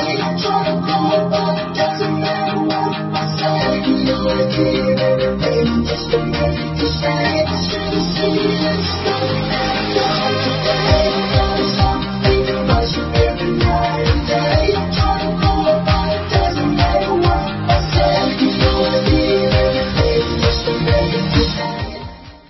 Just a minute to say, just to see you.